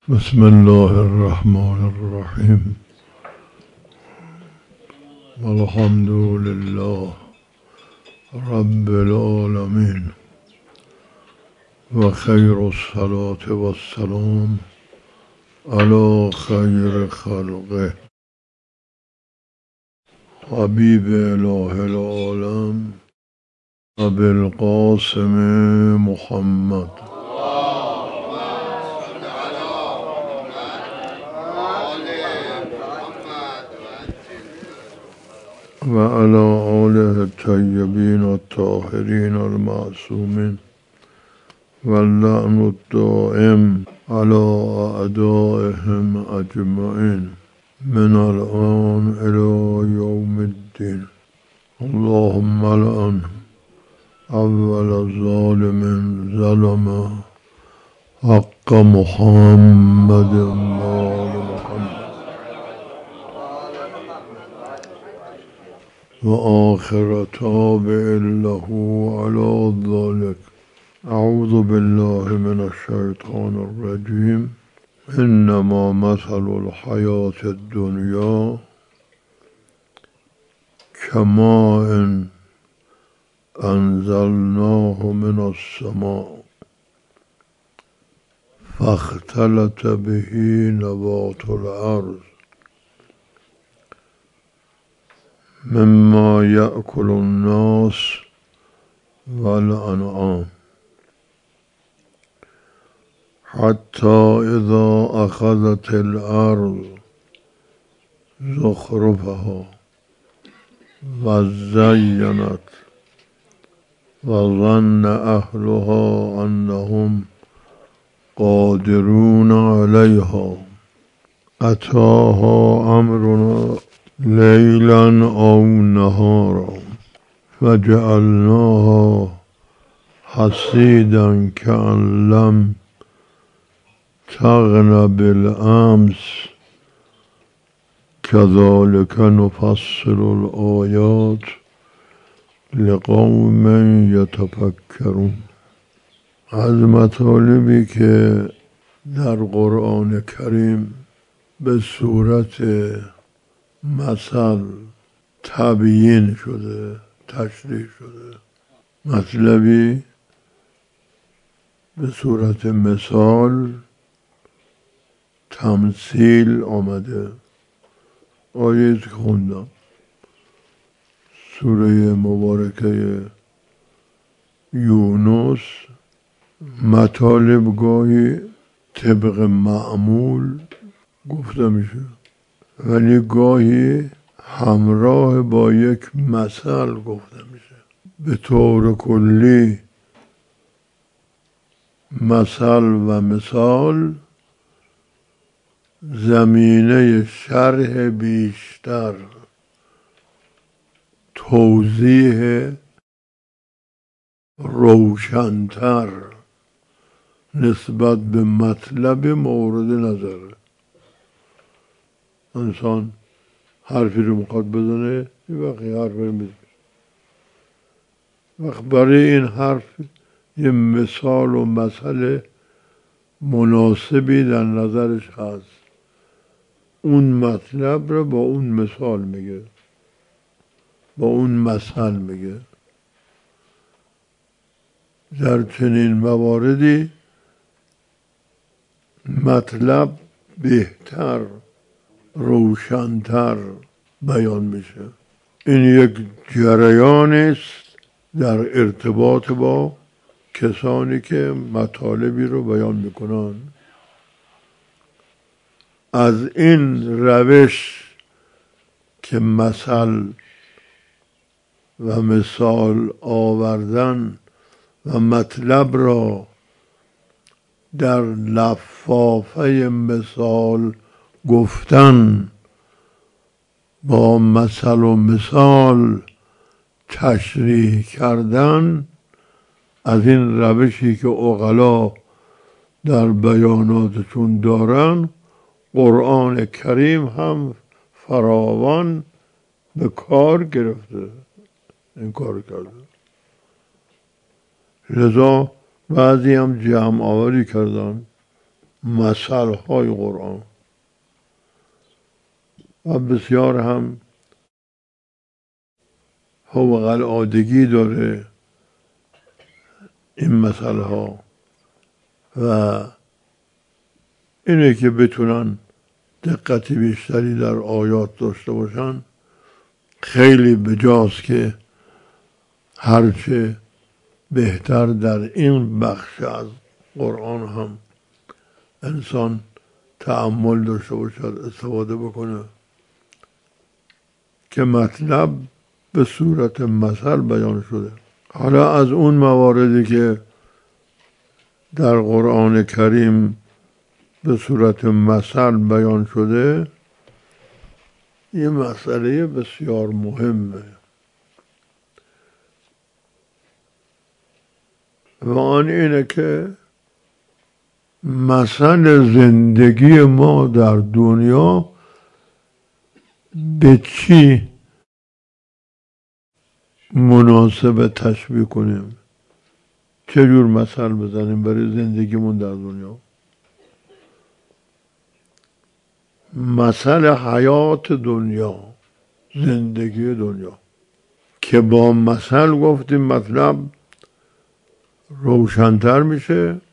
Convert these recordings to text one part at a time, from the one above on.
بسم الله الرحمن الرحیم الحمد لله رب العالمین و خیر الصلاة و السلام علی خیر خلقه حبیب اله العالم ابی القاسم محمد و علی آله الطیبین الطاهرین المعصومین و اللعن الدائم علی اعدائهم اجمعین من الآن الی یوم الدین. اللهم لعن اول ظالم ظلم حق محمد و آل محمد و آخر تابع له على ذلك. اعوذ بالله من الشیطان الرجیم. انما مثل الحیاة الدنیا کماء انزلناه من السماء فاختلط به نبات الارض مما یأکل الناس والانعام حتی اذا اخذت الارض زخرفها و زینت و ظن اهلها انهم قادرون علیها اتاها امرنا لیلا او نهارا فجعلناها حصیدا کأن لم تغن بالامس كذلك نفصل الآیات لقوم یتفکرون. از مطالبی که در قرآن کریم به صورت مثل تبیین شده، تشریح شده، مطلبی به صورت مثال تمثیل آمده. آیه که خوندم سوره مبارکه یونس مطالب گاهی طبق معمول گفته میشه ولی گاهی همراه با یک مثل گفته میشه. به طور کلی مثل و مثال زمینه شرح بیشتر، توضیح روشنتر نسبت به مطلب مورد نظره. انسان حرفی رو میخواد بزنه یه وقتی حرف رو میزنه، وقت برای این حرف یه مثال و مسئله مناسبی در نظرش هست، اون مطلب رو با اون مثال میگه، با اون مثل میگه. در چنین مواردی مطلب بهتر، روشنتر بیان میشه. این یک جریانی است در ارتباط با کسانی که مطالبی رو بیان میکنن. از این روش که مثل و مثال آوردن و مطلب را در لفافه مثال گفتن با مثل و مثال تشریح کردن، از این روشی که عقلا در بیاناتشون دارن قرآن کریم هم فراوان به کار گرفته، این کار کرده. لذا بعضی هم جمع آوری کردن مثل های قرآن و بسیار هم فوق العادگی داره این مثل ها و اینه که بتونن دقت بیشتری در آیات داشته باشن. خیلی بجاست که هرچه بهتر در این بخش از قرآن هم انسان تأمل داشته باشد، استفاده بکنه که مطلب به صورت مثل بیان شده. حالا از اون مواردی که در قرآن کریم به صورت مثل بیان شده، یه مسئله بسیار مهمه و آن اینه که مثل زندگی ما در دنیا به چی مناسب تشبیه کنیم، چجور مثل بزنیم برای زندگیمون در دنیا. مثل حیات دنیا، زندگی دنیا، که با مثل گفتیم مطلب روشن‌تر میشه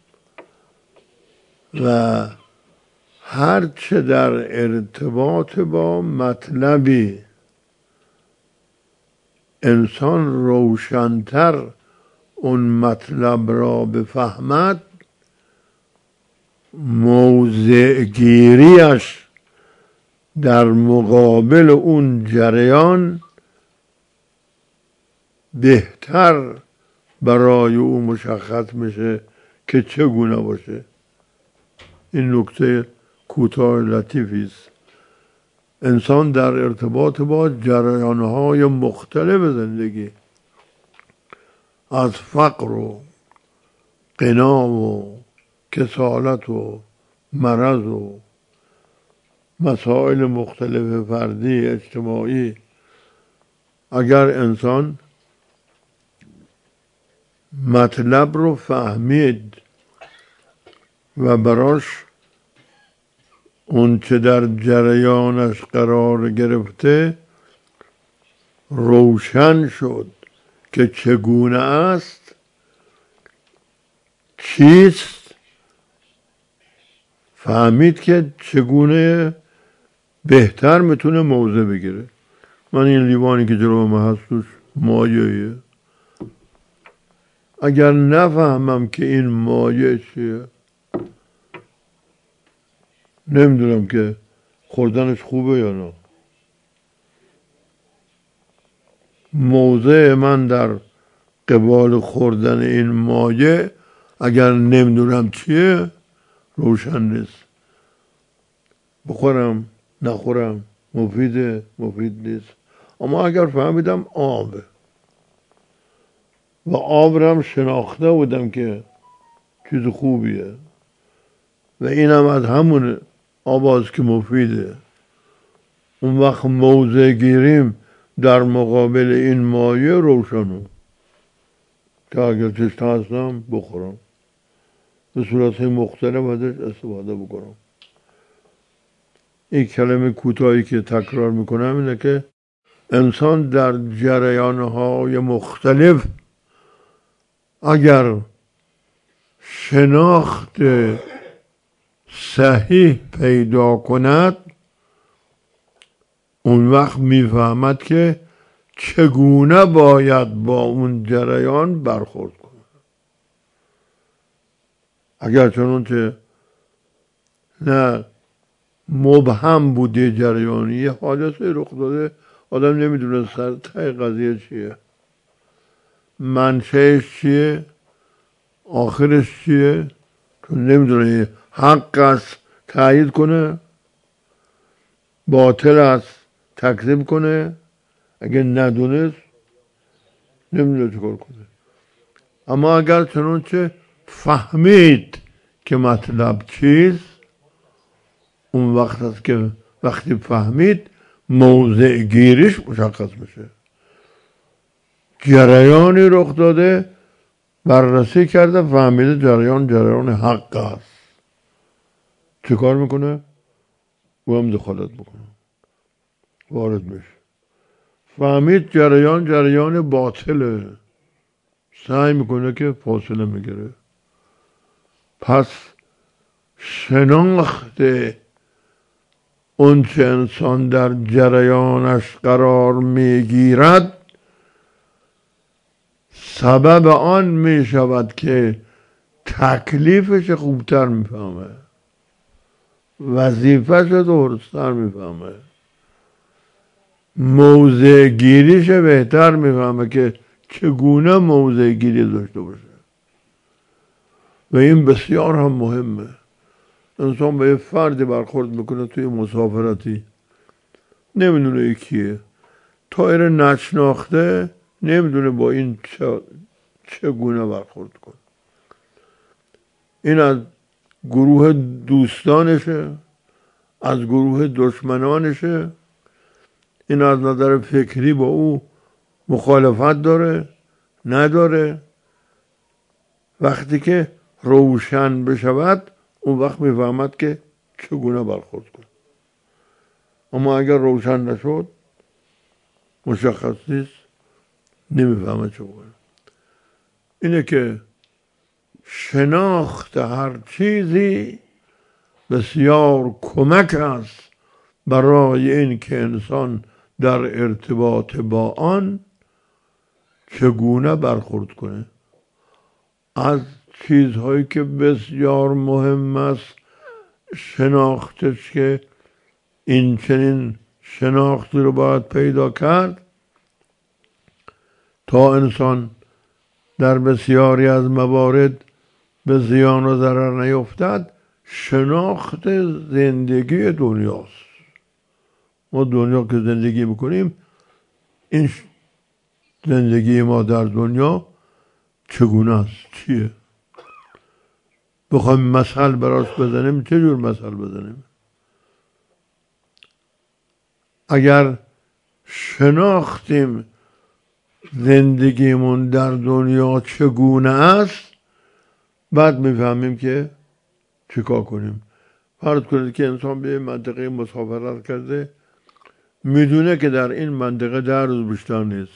و هرچه در ارتباط با مطلبی انسان روشن‌تر اون مطلب را بفهمد، موضع گیریش در مقابل اون جریان بهتر برای او مشخص میشه که چگونه باشه. این نکته کوتاه لطیفی است. انسان در ارتباط با جریانهای مختلف زندگی، از فقر و غنا و کسالت و مرض و مسائل مختلف فردی اجتماعی، اگر انسان مطلب رو فهمید و براش اون چه در جریانش قرار گرفته روشن شد که چگونه است، چیست، فهمید که چگونه بهتر میتونه موضع بگیره. من این لیوانی که جلو من هست توش مایعیه، اگر نفهمم که این مایع چیه، نمیدونم که خوردنش خوبه یا نه. موضع من در قبال خوردن این مایع اگر نمیدونم چیه روشن نیست. بخورم نخورم، مفیده مفید نیست. اما اگر فهمیدم آبه و آب رو هم شناخته بودم که چیز خوبیه و اینم از همون آب است که مفیده، اون وقت موضع گیریم در مقابل این مایع روشنه که اگر تشنه هستم بخورم، به صورت مختلف ازش استفاده بکنم. این کلمه کوتاهی که تکرار میکنم اینه که انسان در جریانهای مختلف اگر شناخت صحیح پیدا کند، اون وقت میفهمد که چگونه باید با اون جریان برخورد کنه. اگر چنانچه نه مبهم بوده جریانی، یه حادثه رخ داده، آدم نمیدونه سر ته قضیه چیه، منشأش چیه، آخرش چیه، چون نمیدونه حق است تایید کنه، باطل است تکذیب کنه. اگه ندونست نمیدونه چه کار کنه. اما اگر چنانچه فهمید که مطلب چیست، اون وقت است که وقتی فهمید موضع گیریش مشخص میشه. جریانی رخ داده، بررسی کرده، فهمیده جریان حق است. چه کار میکنه؟ او هم دخالت بکنه، وارد میشه. فهمید جریان باطله، سعی میکنه که فاصله میگیره. پس شناخت اون چه انسان در جریانش قرار میگیرد سبب آن میشود که تکلیفش خوبتر میفهمه، وظیفهش درستتر میفهمه، موضع گیریش بهتر میفهمه که چگونه موضع گیری داشته باشه. و این بسیار هم مهمه. انسان به یه فردی برخورد میکنه توی مسافرتی، نمیدونه کیه، تا ایره نشناخته نمیدونه با این چگونه برخورد کنه. این از گروه دوستانشه، از گروه دشمنانشه، این از نظر فکری با او مخالفت داره نداره. وقتی که روشن بشود اون وقت میفهمد که چگونه برخورد کنه. اما اگر روشن نشد مشخص نیست، نمیفهمه چگونه. اینه که شناخت هر چیزی بسیار کمک است برای این که انسان در ارتباط با آن چگونه برخورد کنه. از چیزهایی که بسیار مهم است شناختش، که این چنین شناختی رو باید پیدا کرد تا انسان در بسیاری از موارد به زیان و ضرر نیفتد. شناخت زندگی دنیاست. ما دنیا که زندگی میکنیم، این زندگی ما در دنیا چگونه است، چیه؟ بخوایم مثل براش بزنیم چه جور مثل بزنیم؟ اگر شناختیم زندگیمون در دنیا چگونه است، بعد میفهمیم که چیکار کنیم. فرض کنید که انسان به منطقه مسافرت کرده، میدونه که در این منطقه 10 روز بیشتر نیست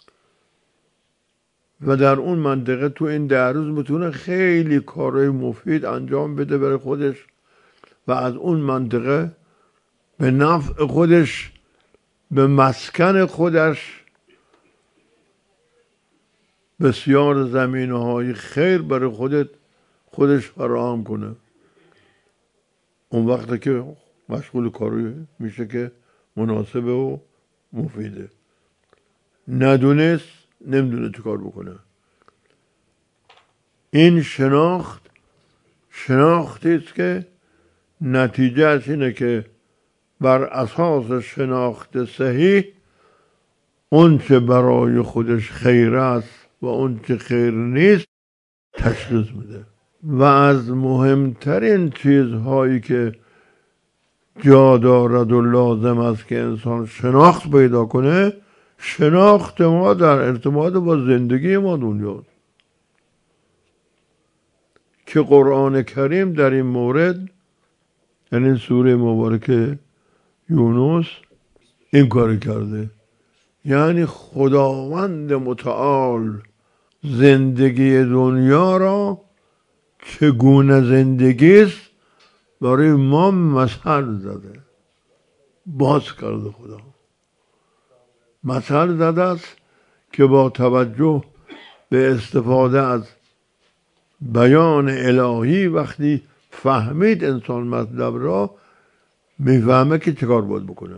و در اون منطقه تو این 10 روز میتونه خیلی کارهای مفید انجام بده برای خودش و از اون منطقه به نفع خودش، به مسکن خودش بسیار زمینه‌های خیر برای خودش فراهم کنه. اون وقتی که مشغول کاری میشه که مناسبه و مفیده. ندونست، نمیدونه چه کار بکنه. این شناختی است که نتیجهش اینه که بر اساس شناخت صحیح اون چه برای خودش خیر است و اون چه خیر نیست تشخیص میده. و از مهمترین چیزهایی که جا دارد و لازم است که انسان شناخت پیدا کنه، شناخت ما در ارتباط با زندگی ما دنیاست، که قرآن کریم در این مورد، یعنی سوره مبارکه یونس، این کار کرده. یعنی خداوند متعال زندگی دنیا را چگونه زندگی است برای ما مثل زده، باز کرده. خدا مثل زده است که با توجه به استفاده از بیان الهی وقتی فهمید انسان مطلب را، میفهمه که چه کار باید بکنه،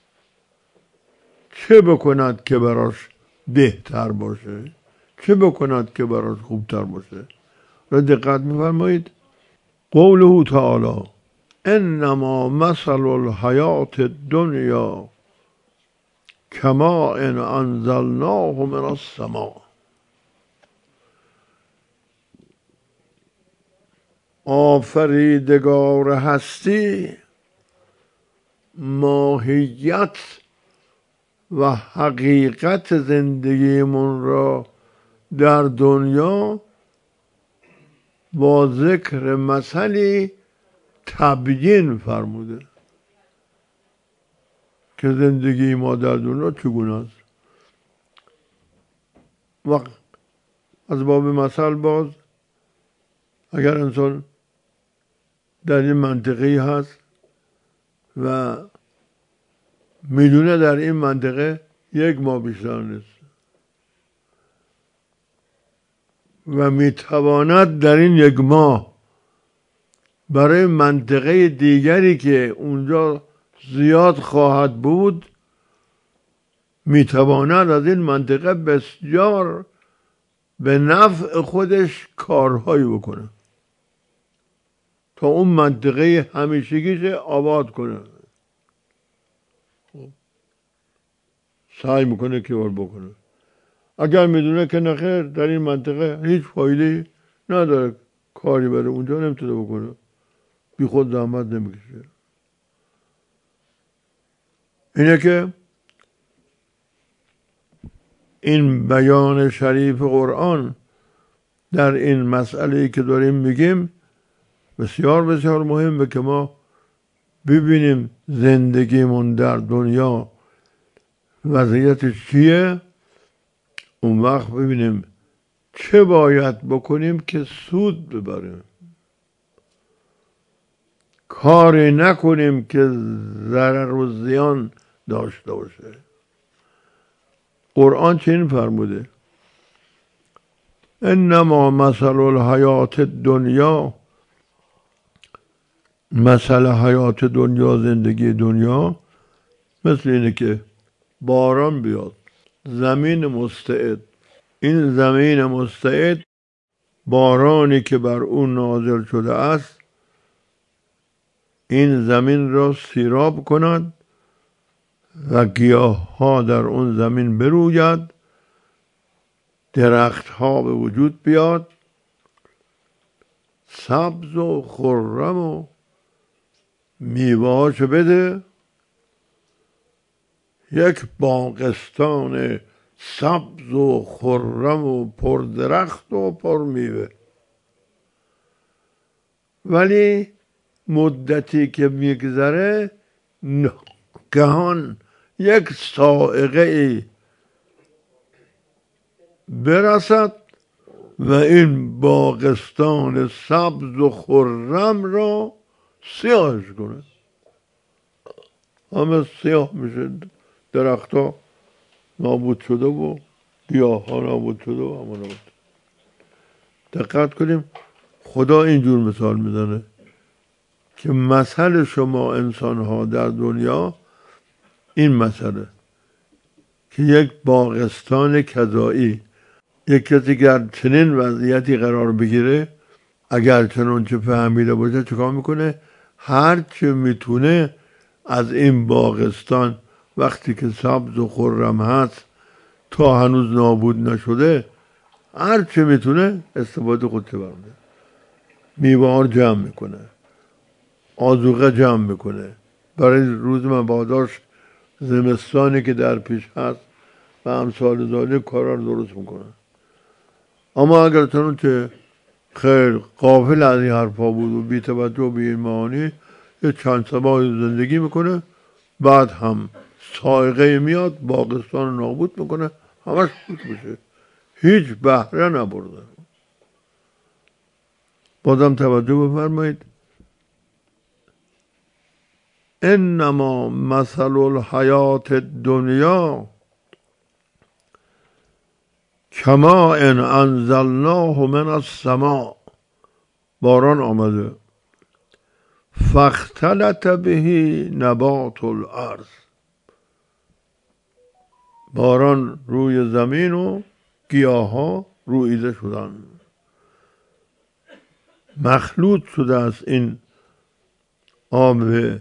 چه بکند که براش بهتر باشه، چه بکند که براش خوبتر باشه. را دقت میفرمایید. قوله تعالی انما مثل الحیات الدنیا کماء انزلناه من السماء. آفریدگار هستی ماهیت و حقیقت زندگیمون را در دنیا با ذکر مثلی تبیین فرموده که زندگی ما در دنیا چگونه است. وقت از باب مثل باز اگر انسان در این منطقه هست و میدونه در این منطقه 1 ماه بیشتر نیست و میتواند در این 1 ماه برای منطقه دیگری که اونجا زیاد خواهد بود میتواند از این منطقه بسیار به نفع خودش کارهایی بکنه تا اون منطقه همیشگیش آباد کنه. سعی میکنه که کار بکنه. اگر میدونه که نخیر در این منطقه هیچ فایده نداره کاری بره اونجا نمیتونه بکنه، بی خود زحمت نمیکشه. اینه که این بیان شریف قرآن در این مسئله‌ای که داریم میگیم بسیار بسیار مهمه که ما ببینیم زندگیمون در دنیا وضعیتش چیه، اون وقت ببینیم چه باید بکنیم که سود ببریم، کاری نکنیم که ضرر و زیان داشته باشه. قرآن چنین فرموده انما مثل الحیات الدنیا، مثل حیات دنیا، زندگی دنیا مثل اینه که باران بیاد، زمین مستعد، این زمین مستعد بارانی که بر اون نازل شده است این زمین را سیراب کند و گیاه ها در اون زمین بروید، درخت ها به وجود بیاد، سبز و خرم و میوه هاشو بده، یک باغستان سبز و خرم و پردرخت و پرمیوه. ولی مدتی که میگذره ناگهان یک صاعقه ای برسد و این باغستان سبز و خرم را سیاهش کنه، همه سیاه میشه، درخت ها نابود شده و گیاه ها نابود شده و همه نابود. دقت کنیم خدا اینجور مثال میزنه که مثل شما انسان ها در دنیا این مسئله که یک باغستان کذایی، یک کسی که در چنین وضعیتی قرار بگیره اگر چنانچه فهمیده باشه چیکار میکنه؟ هر چه میتونه از این باغستان وقتی که سبز و خرم هست تا هنوز نابود نشده هر چه میتونه استفاده خودش برده، میوه ها جمع میکنه، آذوقه جمع میکنه برای روز مباداش زمستانی که در پیش هست و امثال ذالک کارا رو درست میکنه. اما اگر چنانچه خیلی غافل از این حرفا بود و بی توجه به این معانی یه چند سباهی زندگی میکنه، بعد هم صاعقه میاد باغستان نابود میکنه، همش بود بشه، هیچ بهره نبرده. بازم توجه بفرمایید انما مثل الحیات الدنیا کما ان انزلناه من السماء، باران آمده، فاختلط به نبات الارض، باران روی زمین و گیاه ها رویده شدن، مخلوط شده است این آب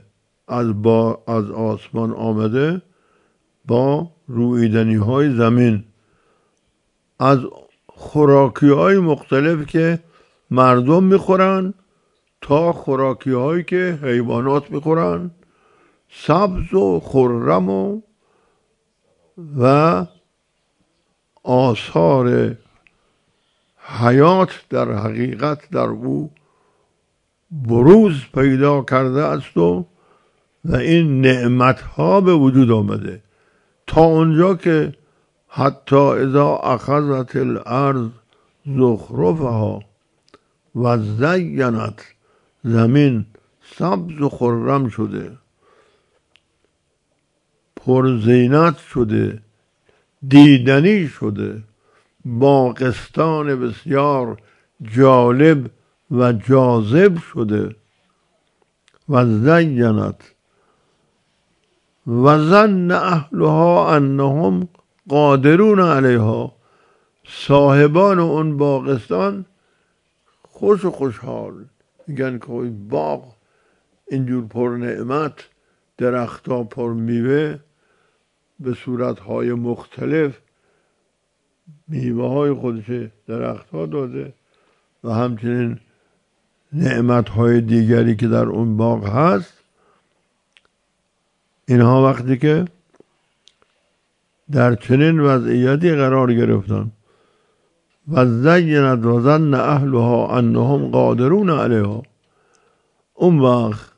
از آسمان آمده با رویدنی های زمین از خوراکی های مختلف که مردم میخورن تا خوراکی هایی که حیوانات میخورن، سبز و خرم و آثار حیات در حقیقت در او بروز پیدا کرده است و این نعمتها به وجود آمده تا اونجا که حتی اذا اخذت الارض زخرفها و زینت، زمین سبز و خرم شده، پرزینت شده، دیدنی شده، باغستان بسیار جالب و جاذب شده، و زینت و ظن اهلها انهم قادرون علیها، صاحبان اون باغستان خوش و خوشحال میگن که باغ اینجور پر نعمت، درختها پر میوه به صورتهای مختلف، میوه های خودش درختها داده و همچنین نعمتهای دیگری که در اون باغ هست. اینها وقتی که در چنین وضعیتی قرار گرفتن و زینت و ظن اهلها انهم قادرون علیها، اون وقت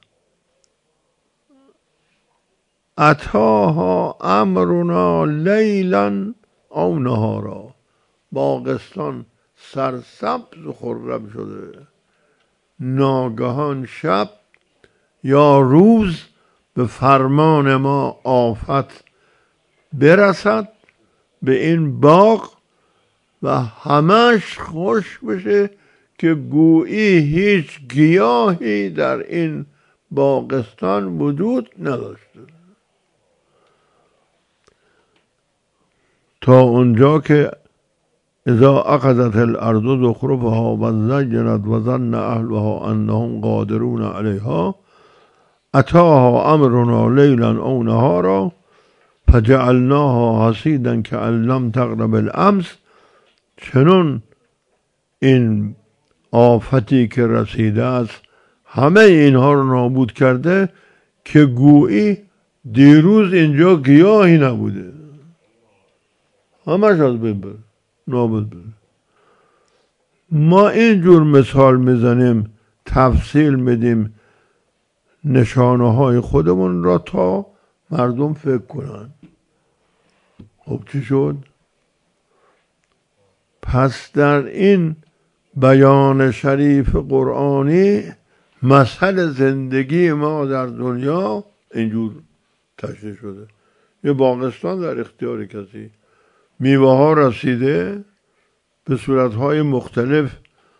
اتاها امرنا لیلا او نهارا، باغستان سرسبز و خرم شده، ناگهان شب یا روز به فرمان ما آفت برسد به این باغ و همش خوش بشه که گویی هیچ گیاهی در این باغستان وجود نداشته، تا اونجا که اذا اخذت الارض زخرفها و زینت و ظن اهلها انهم قادرون علیها اتاها امرنا لیلا او نهارا فجعلناها حصیدا کأن لم تغن بالامس. چنون این آفتی که رسیده است همه اینها رو نابود کرده که گویی دیروز اینجا گیاهی نبوده، همش از بین بره، نابود بره. ما اینجور مثال میزنیم، تفصیل میدیم نشانه های خودمون را تا مردم فکر کنن. خب چی شد؟ پس در این بیان شریف قرآنی مسئله زندگی ما در دنیا اینجور تشریح شده. یه باغستان در اختیار کسی، میوه ها رسیده به صورت های مختلف،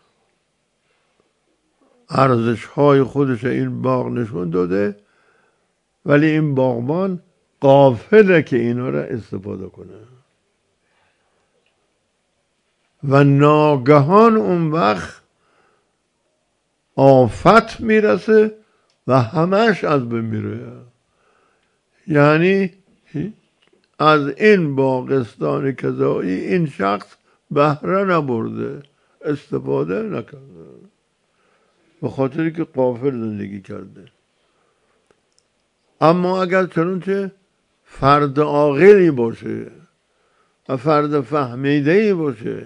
ارزش های خودش این باغ نشون داده، ولی این باغبان غافله که اینا را استفاده کنه و ناگهان اون وقت آفت میرسه و همش از بین میره. یعنی از این باغستان کذایی این شخص بهره نبرده، استفاده نکرده، به خاطری که غافل زندگی کرده. اما اگر چنانچه فرد عاقلی باشه و فرد فهمیده‌ای باشه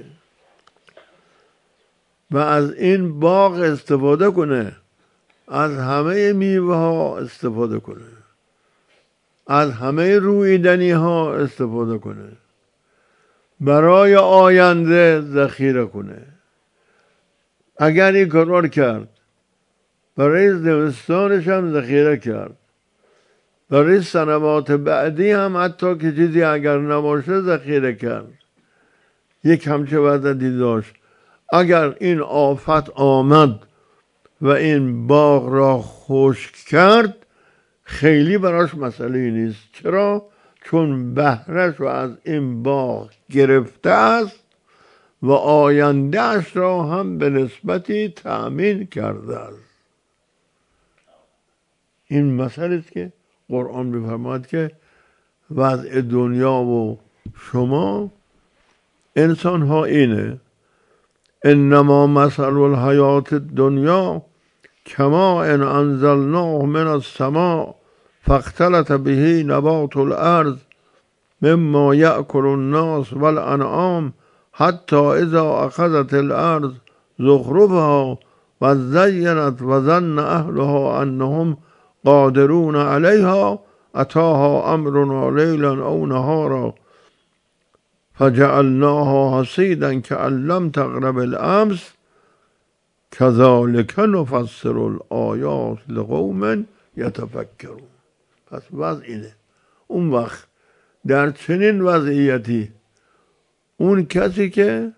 و از این باغ استفاده کنه، از همه میوه ها استفاده کنه، از همه رویدنی ها استفاده کنه، برای آینده ذخیره کنه. اگر این کار کرد، برای زمستانش هم ذخیره کرد، برای سنوات بعدی هم حتی که چیزی اگر نباشه ذخیره کرد، یک همچه وضعی داشت. اگر این آفت آمد و این باغ را خشک کرد، خیلی براش مسئله نیست. چرا؟ چون بهره‌اش رو از این باغ گرفته است و آیندهش را هم به نسبتی تأمین کرده است. این مسئله است که قرآن می‌فرماید که وضع دنیا و شما انسان ها اینه: انما مثل الحیات الدنیا کما ان انزلناه من السماء فاختلط به نبات الارض مما یأکل الناس والانعام حتی اذا اخذت الارض زخرفها و زینت و ظن اهلها انهم قادرون علیها اتاها امرنا لیلا او نهارا فجعلناها حصیدا کأن لم تغن بالامس کذالک نفصل الآیات لقوم یتفکرون. پس وضع اینه. اون وقت در چنین وضعیتی اون کسی که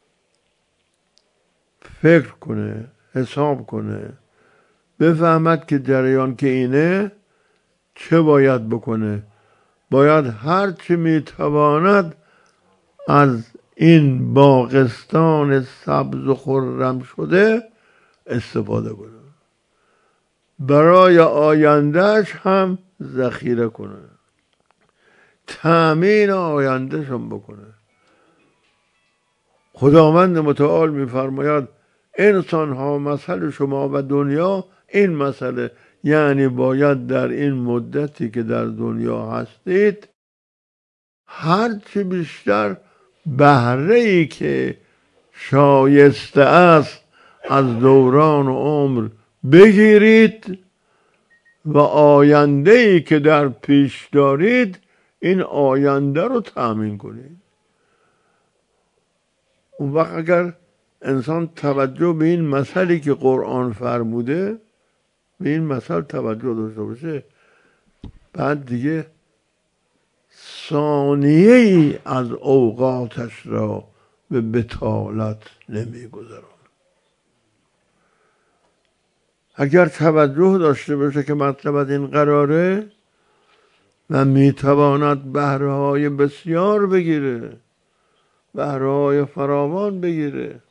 فکر کنه، حساب کنه، بفهمد که جریان که اینه چه باید بکنه، باید هر چی میتواند از این باغستان سبز و خرم شده استفاده کنه، برای آیندهش هم ذخیره کنه، تأمین آیندهشون بکنه. خداوند متعال میفرماید انسان ها مثل شما و دنیا این مسئله، یعنی باید در این مدتی که در دنیا هستید هرچی بیشتر بهره‌ای که شایسته است از دوران و عمر بگیرید و آینده‌ای که در پیش دارید این آینده رو تأمین کنید. اون وقت اگر انسان توجه به این مسئله که قرآن فرموده، به این مسئله توجه داشته باشه، بعد دیگه ثانیه ای از اوقاتش را به بطالت نمیگذارن. اگر توجه داشته باشه که مطلب از این قراره و میتواند بهره‌های بسیار بگیره، بهره‌های فراوان بگیره،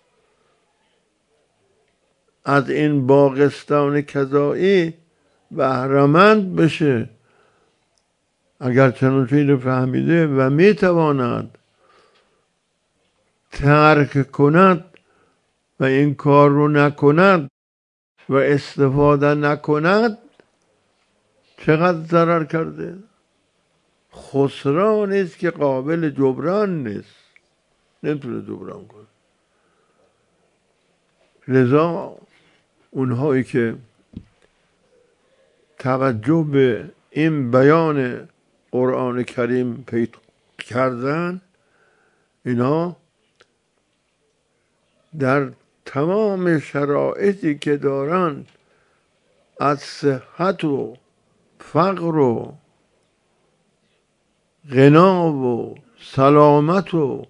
از این باغستان کذایی بهره‌مند بشه، اگر چنین چیزی فهمیده و میتواند ترک کند و این کار رو نکند و استفاده نکند، چقدر ضرر کرده؟ خسرانی است که قابل جبران نیست، نمیتونه جبران کنه. لذا اونهایی که توجه به این بیان قرآن کریم پیدا کردن، اینا در تمام شرایطی که دارن از صحت و فقر و غنا و سلامت و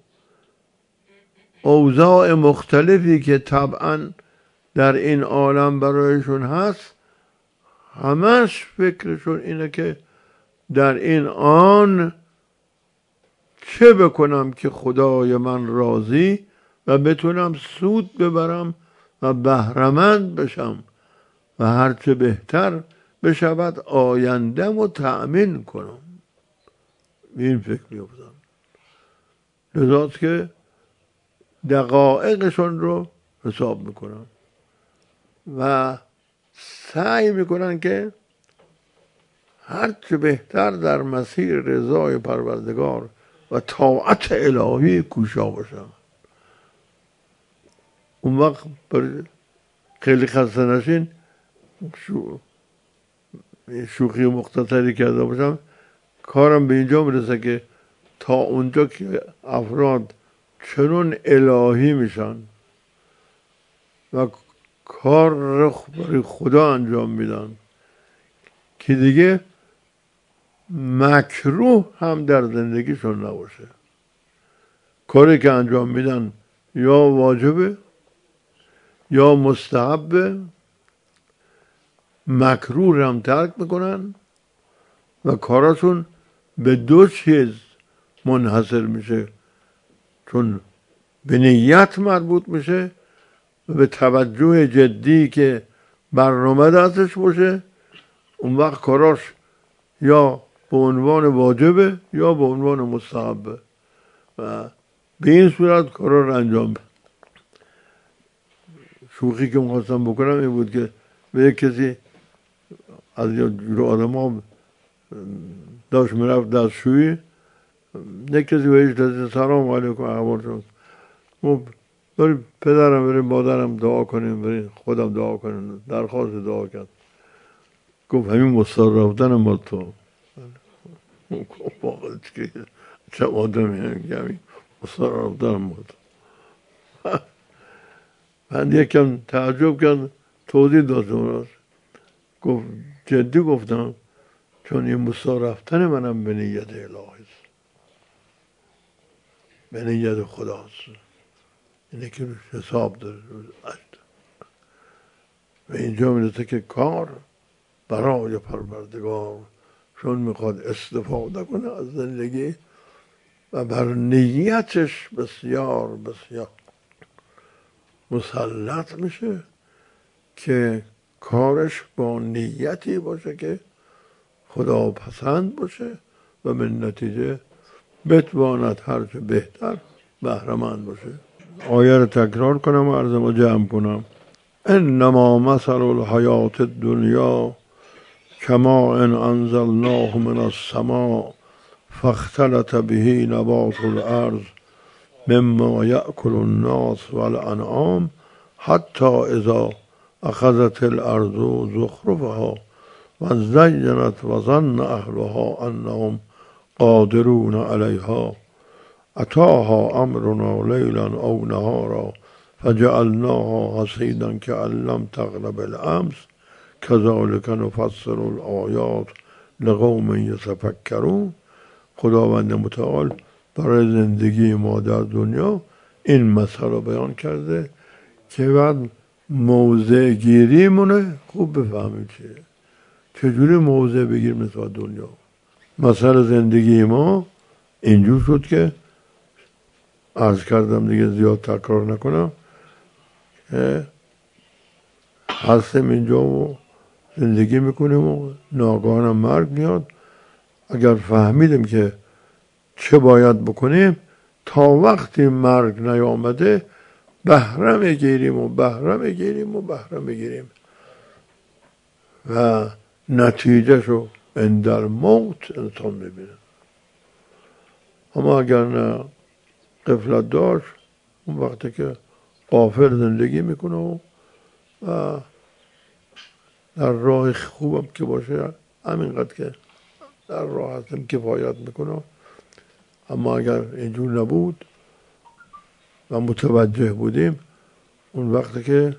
اوضاع مختلفی که طبعا در این عالم برایشون هست، همش فکرشون اینه که در این آن چه بکنم که خدای من راضی و بتونم سود ببرم و بهره‌مند بشم و هرچه بهتر بشود آیندم و تأمین کنم. این فکر می‌افتم. لذاست که دقایقشون رو حساب میکنن و سعی میکنن که هرچه بهتر در مسیر رضای پروردگار و طاعت الهی کوشا باشن. اون وقت خیلی خسته نشین، شوخی مختصری کرده باشم، کارم به اینجا میرسه که تا اونجا که افراد چنون الهی میشن و کار رو برای خدا انجام میدن که دیگه مکروه هم در زندگیشون نباشه. کاری که انجام میدن یا واجبه یا مستحبه، مکروه هم ترک میکنن و کاراشون به دو چیز منحصر میشه، چون به نیت مربوط میشه و به توجه جدی که برنامه دستش باشه. اون وقت کاراش یا به عنوان واجبه یا به عنوان مستحبه و به این صورت کارا رو انجام بده. شوخی که می‌خواستم بکنم این بود که به یک کسی از جور آدم ها داشت میرفت دستشویی، یک کسی بهش دست سلام علیکم احوال شد، بریم پدرم بریم مادرم دعا کنیم، بریم خودم دعا کنیم. درخواست دعا کرد، گفت همین مستار رفتن مال تو. واقعا چه آدمی همین مستار رفتن مال تو. من یکم تعجب کرد، توضیح داد. گفت جدی؟ گفتم چون این مستار رفتن منم به نیت الهی است، به نیت خداست، اینه که حساب داره. و اینجا میرسه که کار برای پروردگار چون میخواد استفاده کنه از زندگی و بر نیتش بسیار بسیار مسلط میشه که کارش با نیتی باشه که خدا پسند باشه و به نتیجه بتواند هرچه بهتر بهره‌مند باشه. آیه رو تکرار کنم و عرضمو جمع کنم. انما مثل الحیات الدنیا کما ان انزلناه من السماء فاختلط به نبات الارض مما یأکل الناس والانعام حتی اذا اخذت الارض زخرفها و زینت و ظن اهلها انهم قادرون علیها اتاها امرنا لیلا او نهارا فجعلناها حصیدا کأن لم تغن بالامس کذالک نفصل الآیات لقوم یتفکرون. خداوند متعال برای زندگی ما در دنیا این مسئله بیان کرده که بعد موضع گیریمونه خوب بفهمیم چجوری موضع بگیریم مثل دنیا. مسئله زندگی ما اینجور شد که عرض کردم دیگه زیاد تکرار نکنم، هستیم اینجا و زندگی میکنیم و ناگهان مرگ میاد. اگر فهمیدیم که چه باید بکنیم تا وقتی مرگ نیامده بهره میگیریم و بهره میگیریم و بهره میگیریم و نتیجه شو اندر موت انسان میبینه. اما اگر نه غفلت داشت اون وقتی که غافل زندگی میکنه و در راه خوبم که باشه همینقدر که در راه هستم کفایت میکنه. اما اگر اینجور نبود و متوجه بودیم اون وقتی که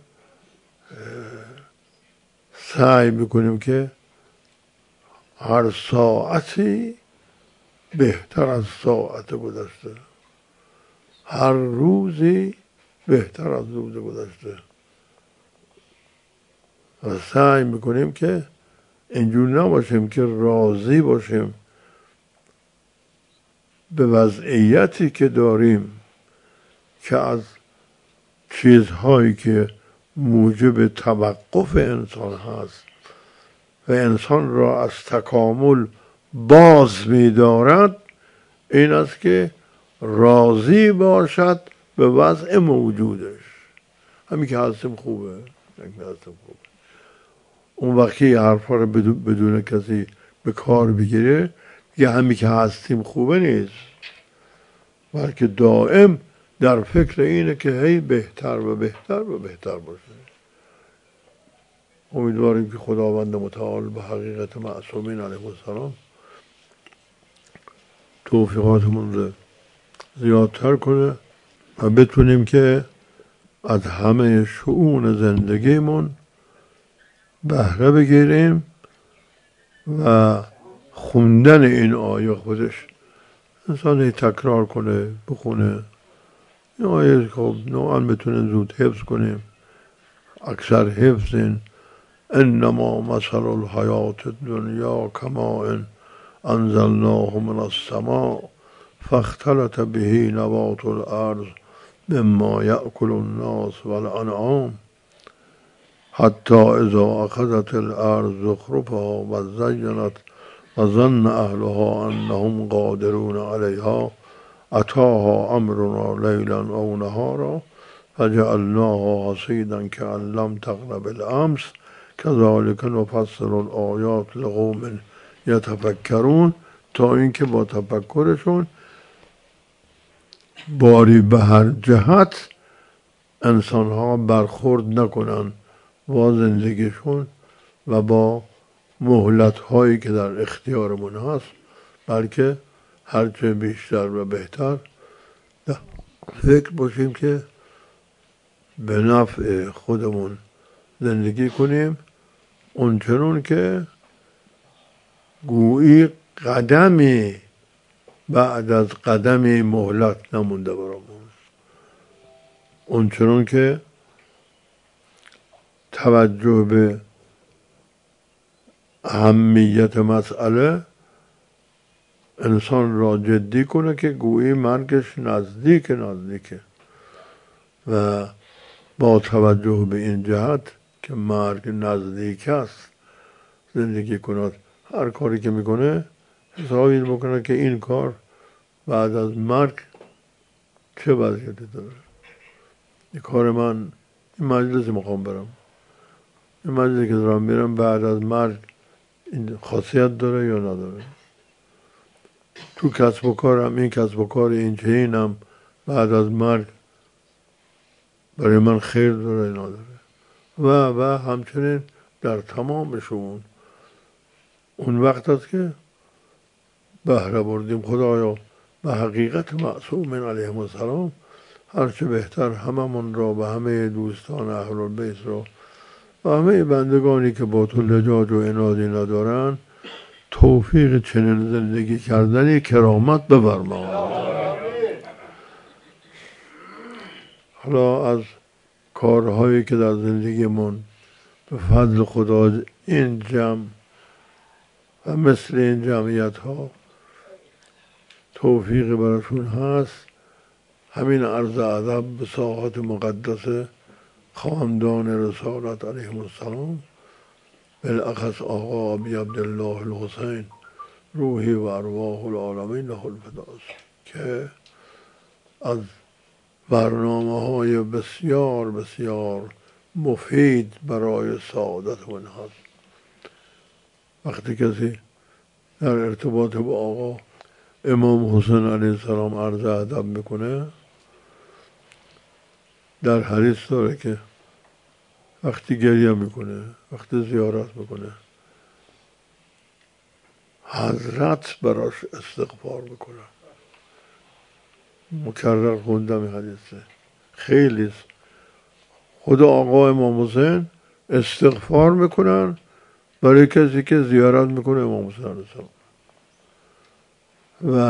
سعی میکنیم که هر ساعتی بهتر از ساعت گذشته، هر روزی بهتر از روز گذشته و سعی میکنیم که اینجور نباشیم که راضی باشیم به وضعیتی که داریم که از چیزهایی که موجب توقف انسان هست و انسان را از تکامل باز می‌دارد این است که راضی باشد به وضع موجودش. همین که هستیم خوبه، اون وقتی حرفا رو بدون کسی به کار بگیره دیگه همین که هستیم خوبه نیست، بلکه دائم در فکر اینه که هی بهتر و بهتر و بهتر باشه. امیدواریم که خداوند متعال به حقیقت معصومین علیهم السلام توفیقاتمون رو زیادتر کنه و بتونیم که از همه شؤون زندگیمون بهره بگیریم و خوندن این آیه خودش انسان تکرار کنه، بخونه. این آیه خب نوعا بتونیم زود حفظ کنیم، اکثر حفظ. انما مثل الحیات الدنیا کما ان انزلناه من السماء فاختلط به نبات الارض مما یأکل الناس والانعام حتی اذا اخذت الارض زخرفها و زینت و ظن اهلها انهم قادرون علیها اتاها امرنا لیلا او نهارا فجعلناها حصیدا کأن لم تغن بالامس کذالک نفصل الآیات لقوم یتفکرون، تا اینکه با تفکرشون باری به هر جهت انسان ها برخورد نکنن با زندگیشون و با مهلت هایی که در اختیارمون هست، بلکه هرچه بیشتر و بهتر فکر باشیم که به نفع خودمون زندگی کنیم، اونچنون که گویی قدمی بعد از قدمی مهلت نمونده برامون، اونچنون که توجه به اهمیت مسئله انسان را جدی کنه که گویی مرگش نزدیکه و با توجه به این جهت که مرگ نزدیک است زندگی کند. هر کاری که میکنه حسابی بکنه که این کار بعد از مرگ چه وضعیتی داره. این کار من این مجلس میخوام برم، این مجلسی که دارم میرم بعد از مرگ این خاصیت داره یا نداره. تو کسب و کارم این کسب و کار این چنینم بعد از مرگ برای من خیر داره یا نداره و همچنین در تمام شؤون. اون وقت است که بهره بردیم خدایا به حقیقت معصومین علیهم السلام هرچه بهتر هممون را و همه دوستان اهل البیت را و همه بندگانی که با تو لجاج و عنادی ندارن توفیق چنین زندگی کردنی کرامت بفرما. حالا از کارهایی که در زندگیمون به فضل خدا این جمع و مثل این جمعیت ها توفیق براشون هست، همین عرض ادب به ساحات مقدس خاندان رسالت علیهم السلام، بالاخص آقا ابی عبدالله الحسین روحی و ارواح العالمین له الفداست که از برنامه های بسیار بسیار مفید برای سعادت من هست. وقتی کسی در ارتباط با آقا امام حسین علیه السلام عرض ادب میکنه، در حدیث داره که وقتی گریه میکنه، وقتی زیارت میکنه، حضرت براش استغفار میکنه. مکرر خوندم این حدیثه، خیلی خدا آقا امام حسین استغفار میکنن برای کسی که زیارت میکنه امام حسین علیه السلام و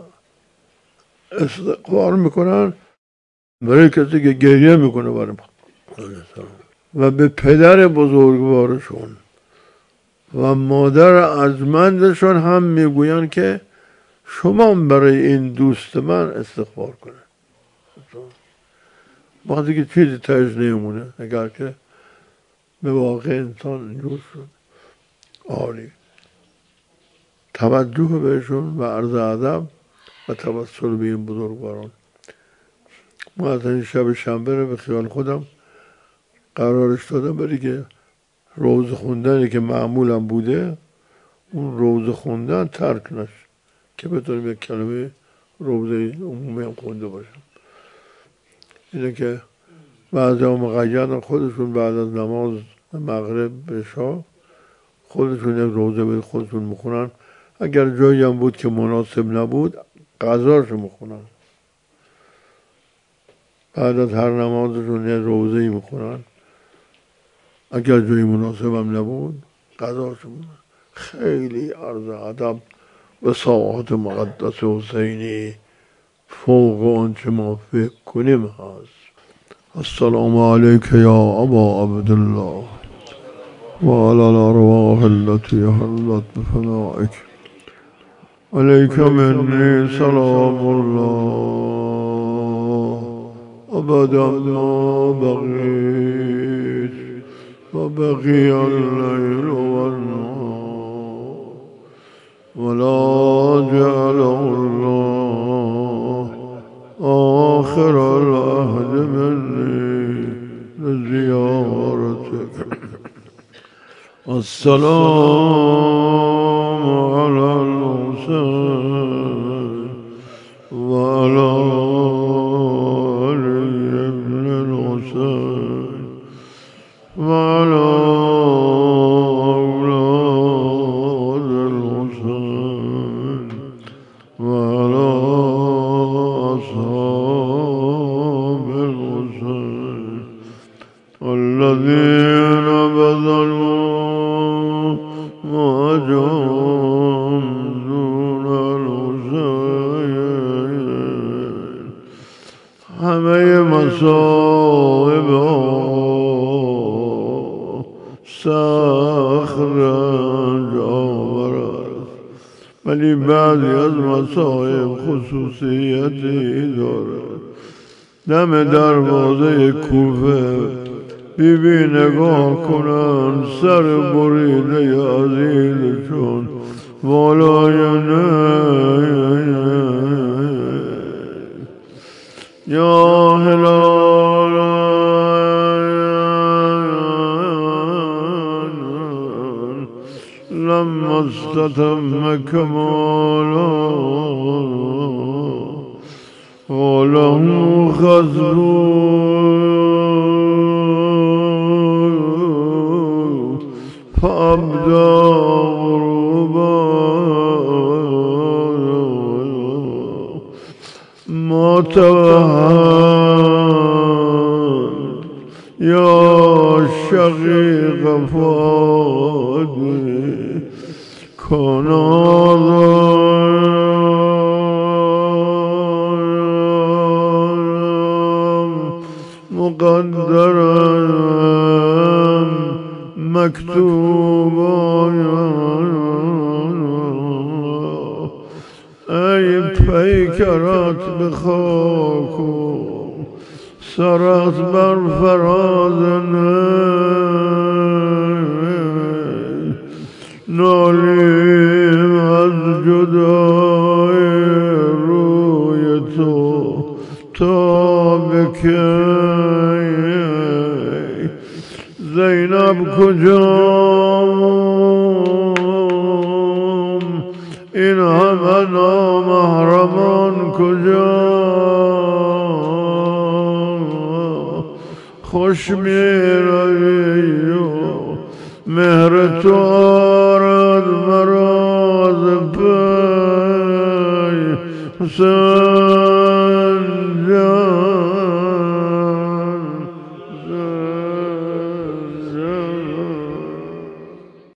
استغفار میکنن برای کسی که گریه میکنه برای و به پدر بزرگوارشون و مادر ارجمندشون هم میگوین که شما برای این دوست من استغفار کنه. وقتی که چیزی تهش نمیمونه، اگر که به واقع انسان اینجور شد. عالی توجه بهشون و عرض ادب و توسل به این بزرگواران. ما از این شب شنبه رو به خیال خودم قرارش دادم برای که روزه خوندنی که معمولم بوده اون روزه خوندن ترک نشه، که بتونیم یک کلمه روزه عمومی هم خونده باشم. اینه که بعضی ها مقیدن خودشون بعد از نماز مغرب به شا خودشون یک روزه به خودشون میخونن. اگر جایی هم بود که مناسب نبود قضاشو میخونن. بعد از هر نمازشون یک روزه‌ای میخونن. اگر جایی مناسب هم نبود قضاشو میخونن. خیلی عرض ادب و ساعات مقدس حسینی فوق آنچه ما فکر کنیم هست. السلام علیک یا ابا عبدالله و علی الارواح التي حلت بفنائک علیک منی سلام الله ابدا ما بقیت و بقی اللیل و النهار ولا جعل الله آخر العهد منی لزیارتک. السلام على الحسين وعلى علي بن الحسين جان دون الحسین همه مصائب سخت رنج آورد ولی بعضی از مصائب خصوصیتی دارد. دم دروازه کوفه بی بی نگاه کنند سر بریده عزیزشون والای یا هلال لما استتم کمالا وله خزبو فأبدى غروبا ما توهن يا شقيق فؤادي كن مقدرا مکتوبا ای پیکرت به خاک و سرت بر فراز نالیم از جدای روی تو تا بکی زینب کجام این همه نامحرمان کجا خوش میروی و مهر تو آرد مراز پی حسین